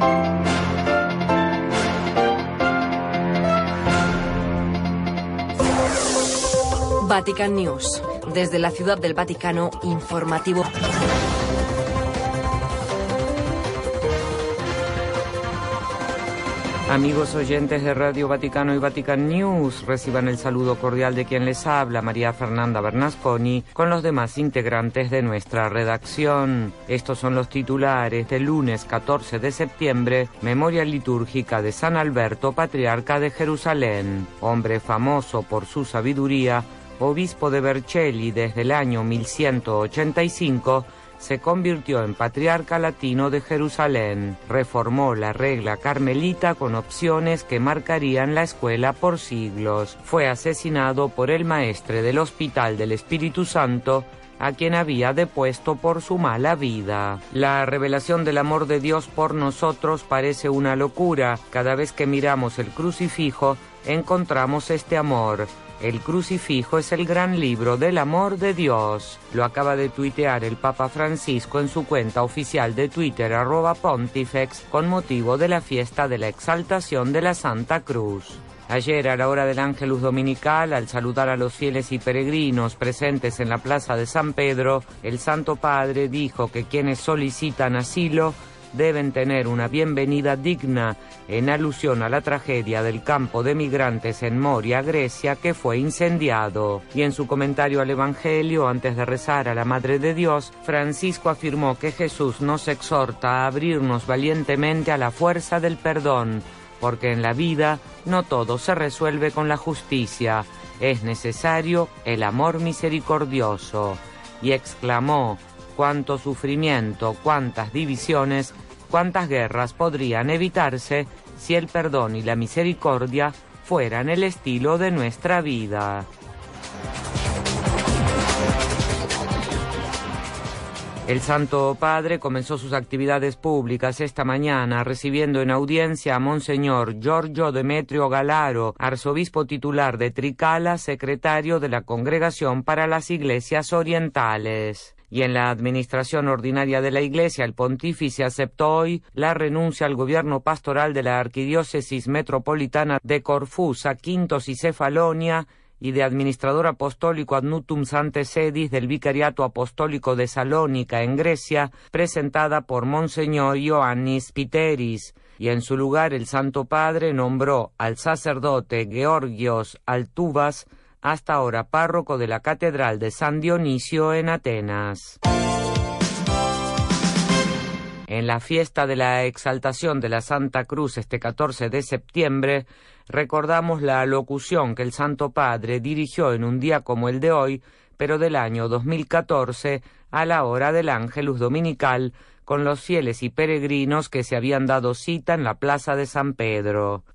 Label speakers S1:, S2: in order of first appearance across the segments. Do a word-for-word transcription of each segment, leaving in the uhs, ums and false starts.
S1: Vatican News. Desde la Ciudad del Vaticano, informativo.
S2: Amigos oyentes de Radio Vaticano y Vatican News, reciban el saludo cordial de quien les habla, María Fernanda Bernasconi, con los demás integrantes de nuestra redacción. Estos son los titulares del lunes catorce de septiembre, memoria litúrgica de San Alberto, patriarca de Jerusalén, hombre famoso por su sabiduría. Obispo de Vercelli desde el año mil ciento ochenta y cinco, se convirtió en patriarca latino de Jerusalén. Reformó la regla carmelita con opciones que marcarían la escuela por siglos. Fue asesinado por el maestre del Hospital del Espíritu Santo, a quien había depuesto por su mala vida. La revelación del amor de Dios por nosotros parece una locura. Cada vez que miramos el crucifijo, encontramos este amor. El crucifijo es el gran libro del amor de Dios. Lo acaba de tuitear el Papa Francisco en su cuenta oficial de Twitter, arroba Pontifex, con motivo de la fiesta de la exaltación de la Santa Cruz. Ayer, a la hora del Ángelus Dominical, al saludar a los fieles y peregrinos presentes en la Plaza de San Pedro, el Santo Padre dijo que quienes solicitan asilo deben tener una bienvenida digna, en alusión a la tragedia del campo de migrantes en Moria, Grecia, que fue incendiado. Y en su comentario al Evangelio, antes de rezar a la Madre de Dios, Francisco afirmó que Jesús nos exhorta a abrirnos valientemente a la fuerza del perdón, porque en la vida no todo se resuelve con la justicia, es necesario el amor misericordioso. Y exclamó: cuánto sufrimiento, cuántas divisiones, cuántas guerras podrían evitarse si el perdón y la misericordia fueran el estilo de nuestra vida. El Santo Padre comenzó sus actividades públicas esta mañana recibiendo en audiencia a Monseñor Giorgio Demetrio Galaro, arzobispo titular de Tricala, secretario de la Congregación para las Iglesias Orientales. Y en la administración ordinaria de la Iglesia, el pontífice aceptó hoy la renuncia al gobierno pastoral de la Arquidiócesis Metropolitana de Corfú, Quintos y Cefalonia, y de administrador apostólico ad nutum Sancte Sedis del Vicariato Apostólico de Salónica en Grecia, presentada por Monseñor Ioannis Piteris, y en su lugar el Santo Padre nombró al sacerdote Georgios Altubas, hasta ahora párroco de la Catedral de San Dionisio en Atenas. En la fiesta de la exaltación de la Santa Cruz este catorce de septiembre, recordamos la locución que el Santo Padre dirigió en un día como el de hoy, pero del año dos mil catorce, a la hora del Ángelus Dominical, con los fieles y peregrinos que se habían dado cita en la Plaza de San Pedro.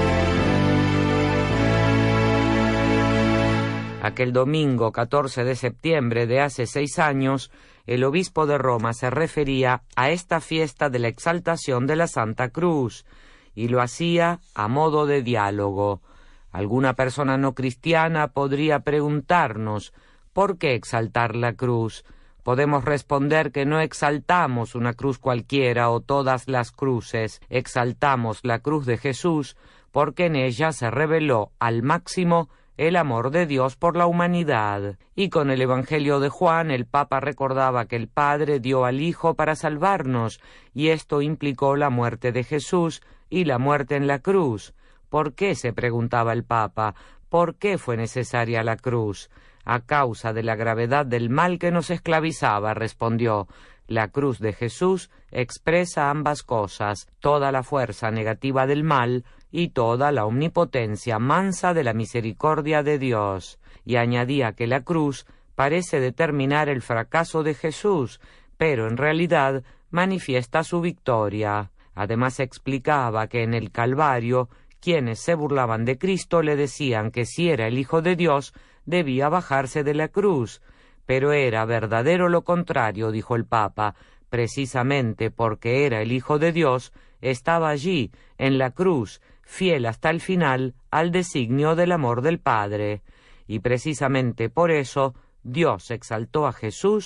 S2: Aquel domingo catorce de septiembre de hace seis años, el obispo de Roma se refería a esta fiesta de la exaltación de la Santa Cruz, y lo hacía a modo de diálogo. Alguna persona no cristiana podría preguntarnos, ¿por qué exaltar la cruz? Podemos responder que no exaltamos una cruz cualquiera o todas las cruces, exaltamos la cruz de Jesús, porque en ella se reveló al máximo el amor de Dios por la humanidad. Y con el Evangelio de Juan, el Papa recordaba que el Padre dio al Hijo para salvarnos, y esto implicó la muerte de Jesús y la muerte en la cruz. ¿Por qué?, se preguntaba el Papa. ¿Por qué fue necesaria la cruz? A causa de la gravedad del mal que nos esclavizaba, respondió. La cruz de Jesús expresa ambas cosas, toda la fuerza negativa del mal y toda la omnipotencia mansa de la misericordia de Dios. Y añadía que la cruz parece determinar el fracaso de Jesús, pero en realidad manifiesta su victoria. Además explicaba que en el Calvario, quienes se burlaban de Cristo le decían que si era el Hijo de Dios, debía bajarse de la cruz. Pero era verdadero lo contrario, dijo el Papa. Precisamente porque era el Hijo de Dios, estaba allí, en la cruz, fiel hasta el final al designio del amor del Padre. Y precisamente por eso, Dios exaltó a Jesús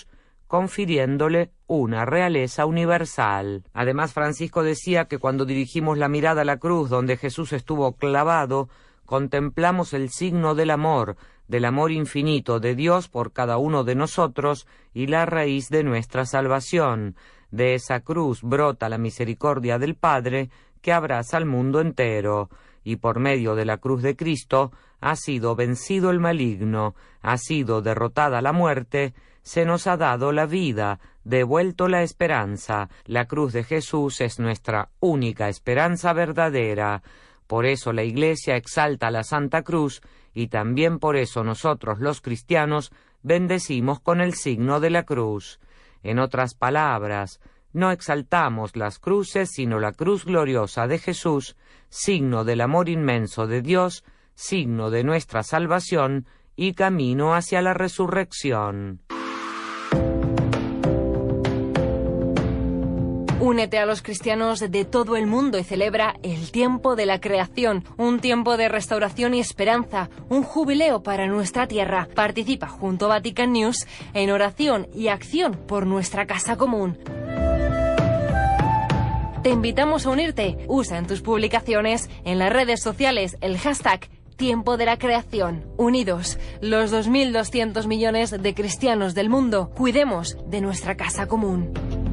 S2: confiriéndole una realeza universal. Además, Francisco decía que cuando dirigimos la mirada a la cruz donde Jesús estuvo clavado, contemplamos el signo del amor, del amor infinito de Dios por cada uno de nosotros y la raíz de nuestra salvación. De esa cruz brota la misericordia del Padre que abraza al mundo entero, y por medio de la cruz de Cristo ha sido vencido el maligno, ha sido derrotada la muerte, se nos ha dado la vida, devuelto la esperanza. La cruz de Jesús es nuestra única esperanza verdadera. Por eso la Iglesia exalta la Santa Cruz y también por eso nosotros los cristianos bendecimos con el signo de la cruz. En otras palabras, no exaltamos las cruces, sino la cruz gloriosa de Jesús, signo del amor inmenso de Dios, signo de nuestra salvación y camino hacia la resurrección.
S1: Únete a los cristianos de todo el mundo y celebra el tiempo de la creación, un tiempo de restauración y esperanza, un jubileo para nuestra tierra. Participa junto a Vatican News en oración y acción por nuestra casa común. Te invitamos a unirte. Usa en tus publicaciones, en las redes sociales, el hashtag Tiempo de la Creación. Unidos, los dos mil doscientos millones de cristianos del mundo, cuidemos de nuestra casa común.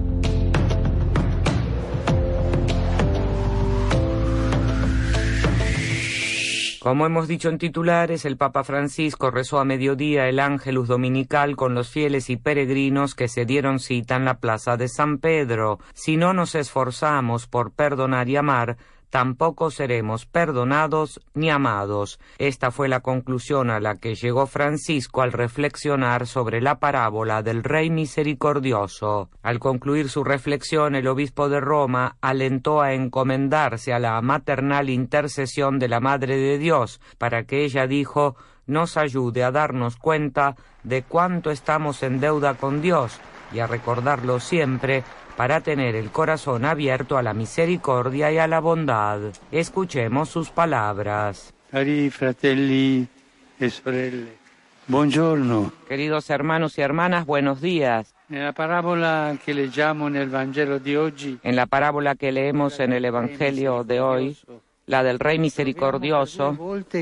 S2: Como hemos dicho en titulares, el Papa Francisco rezó a mediodía el Ángelus Dominical con los fieles y peregrinos que se dieron cita en la plaza de San Pedro. Si no nos esforzamos por perdonar y amar, tampoco seremos perdonados ni amados. Esta fue la conclusión a la que llegó Francisco al reflexionar sobre la parábola del Rey Misericordioso. Al concluir su reflexión, el obispo de Roma alentó a encomendarse a la maternal intercesión de la Madre de Dios, para que ella, dijo, nos ayude a darnos cuenta de cuánto estamos en deuda con Dios y a recordarlo siempre, para tener el corazón abierto a la misericordia y a la bondad. Escuchemos sus palabras.
S3: Cari fratelli e sorelle, buongiorno.
S2: Queridos hermanos y hermanas, buenos días.
S3: En la parábola que leggiamo nel Vangelo di oggi,
S2: En la parábola que leemos en el Evangelio de hoy, la del Rey Misericordioso,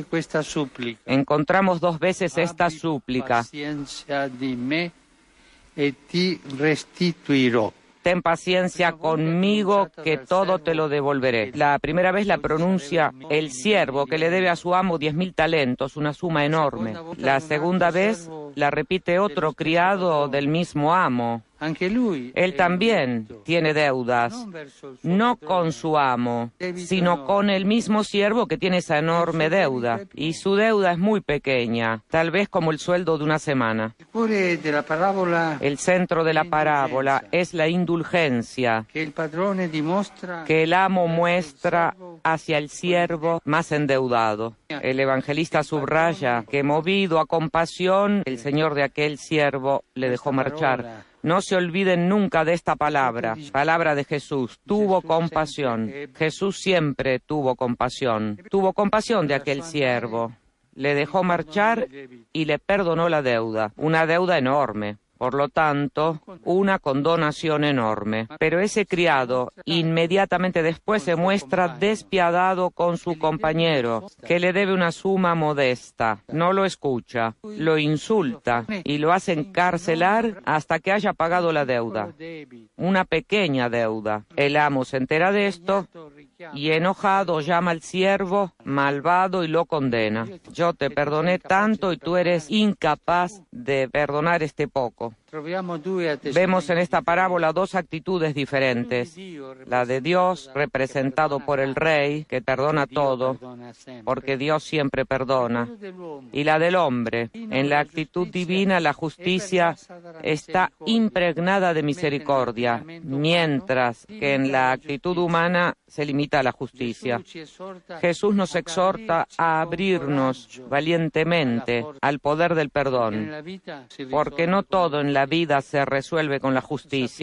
S2: encontramos dos veces esta súplica.
S3: Paciencia di me e ti restituirò.
S2: Ten paciencia conmigo, que todo te lo devolveré. La primera vez la pronuncia el siervo, que le debe a su amo diez mil talentos, una suma enorme. La segunda vez la repite otro criado del mismo amo. Él también tiene deudas, no con su amo, sino con el mismo siervo que tiene esa enorme deuda. Y su deuda es muy pequeña, tal vez como el sueldo de una semana. El centro de la parábola es la indulgencia que el amo muestra hacia el siervo más endeudado. El evangelista subraya que, movido a compasión, el señor de aquel siervo le dejó marchar. No se olviden nunca de esta palabra, palabra de Jesús. Tuvo compasión. Jesús siempre tuvo compasión. Tuvo compasión de aquel siervo. Le dejó marchar y le perdonó la deuda, una deuda enorme. Por lo tanto, una condonación enorme. Pero ese criado inmediatamente después se muestra despiadado con su compañero, que le debe una suma modesta. No lo escucha, lo insulta y lo hace encarcelar hasta que haya pagado la deuda. Una pequeña deuda. El amo se entera de esto y, enojado, llama al siervo malvado y lo condena. Yo te perdoné tanto y tú eres incapaz de perdonar este poco. Vemos en esta parábola dos actitudes diferentes. La de Dios, representado por el Rey, que perdona todo, porque Dios siempre perdona. Y la del hombre. En la actitud divina, la justicia está impregnada de misericordia, mientras que en la actitud humana se limita a la justicia. Jesús nos exhorta a abrirnos valientemente al poder del perdón, porque no todo en la vida se resuelve con la justicia.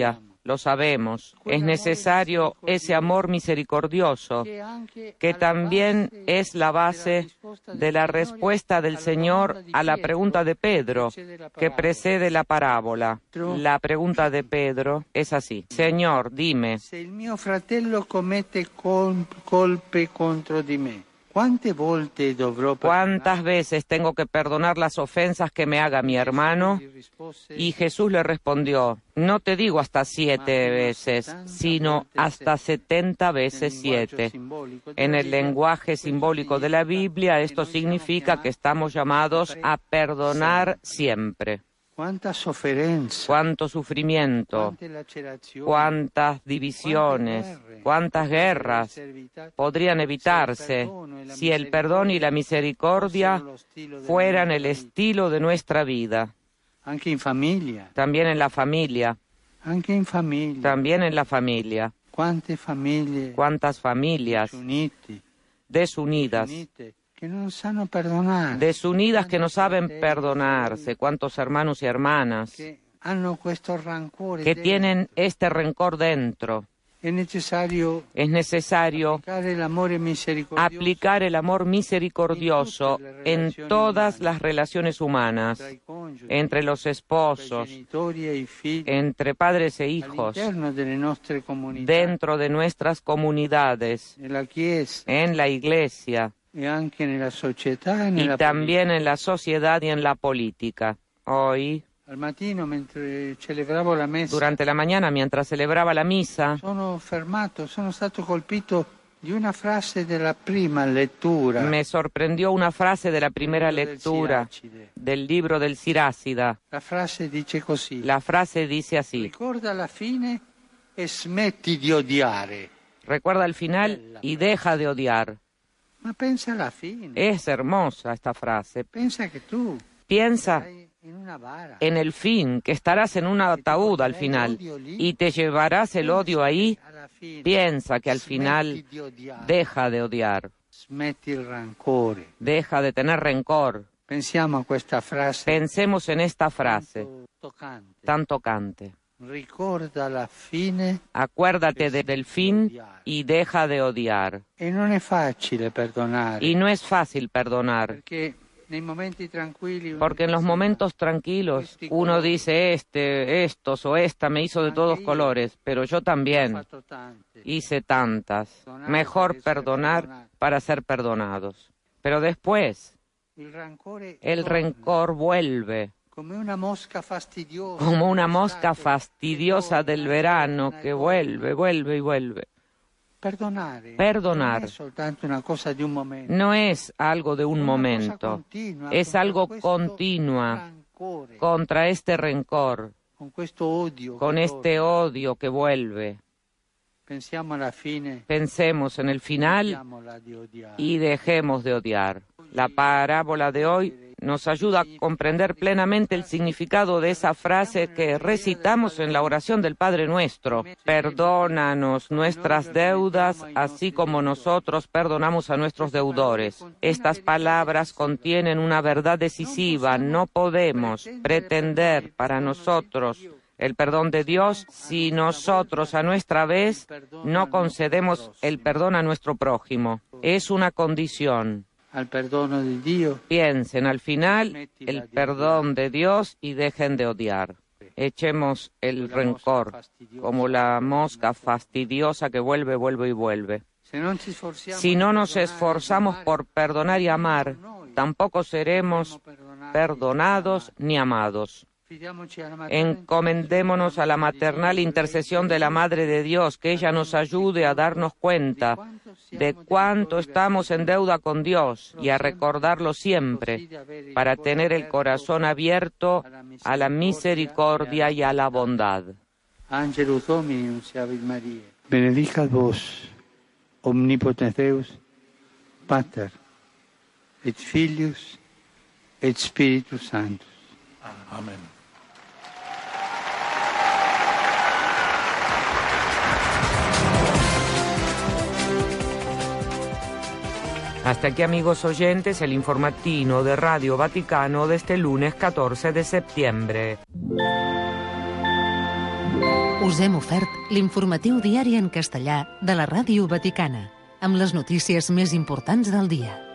S2: lo sabemos. Es necesario ese amor misericordioso, que también es la base de la respuesta del Señor a la pregunta de Pedro, que precede la parábola. La pregunta de Pedro es así: Señor, dime,
S3: si il mio fratello commette colpe contro di me,
S2: ¿cuántas veces tengo que perdonar las ofensas que me haga mi hermano? Y Jesús le respondió: no te digo hasta siete veces, sino hasta setenta veces siete. En el lenguaje simbólico de la Biblia, esto significa que estamos llamados a perdonar siempre. Cuánto sufrimiento, cuántas divisiones, cuántas guerras podrían evitarse si el perdón y la misericordia fueran el estilo de nuestra vida. También en la familia. También en la familia. Cuántas familias desunidas. Desunidas que no saben perdonarse, cuántos hermanos y hermanas que tienen este rencor dentro. Es necesario aplicar el amor misericordioso en todas las relaciones humanas, entre los esposos, entre padres e hijos, dentro de nuestras comunidades, en la iglesia, y también en la sociedad y en la política. Hoy, durante la mañana, mientras celebraba la misa, me sorprendió una frase de la primera lectura del libro del Siracida. La frase dice así: recuerda el final y deja de odiar. Es hermosa esta frase. Piensa en el fin, que estarás en un ataúd al final y te llevarás el odio ahí. Piensa que al final deja de odiar, deja de tener rencor. Pensemos en esta frase tan tocante. Acuérdate del fin y deja de odiar. Y no es fácil perdonar. Porque en los momentos tranquilos uno dice: este, estos o esta me hizo de todos colores, pero yo también hice tantas. Mejor perdonar para ser perdonados. Pero después el rencor vuelve. Como una mosca fastidiosa del verano que vuelve, vuelve y vuelve. Perdonar no es algo de un momento, es algo continuo contra este rencor, con este odio que vuelve. Pensemos en el final y dejemos de odiar. La parábola de hoy nos ayuda a comprender plenamente el significado de esa frase que recitamos en la oración del Padre Nuestro: perdónanos nuestras deudas, así como nosotros perdonamos a nuestros deudores. Estas palabras contienen una verdad decisiva. No podemos pretender para nosotros el perdón de Dios si nosotros a nuestra vez no concedemos el perdón a nuestro prójimo. Es una condición. Piensen al final el perdón de Dios y dejen de odiar. Echemos el rencor como la mosca fastidiosa que vuelve, vuelve y vuelve. Si no nos esforzamos por perdonar y amar, tampoco seremos perdonados ni amados. Encomendémonos a la maternal intercesión de la Madre de Dios, que ella nos ayude a darnos cuenta de cuánto estamos en deuda con Dios y a recordarlo siempre, para tener el corazón abierto a la misericordia y a la bondad.
S3: Angelus Domini nunciavit Maria. Benedicat vos, omnipotens Deus, Pater, et Filius, et Spiritus Sanctus. Amén.
S2: Hasta aquí, amigos oyentes, el informativo de Radio Vaticano de este lunes catorce de septiembre.
S4: Us hem ofert l'informatiu diari en castellà de la Ràdio Vaticana, amb les notícies més importants del dia.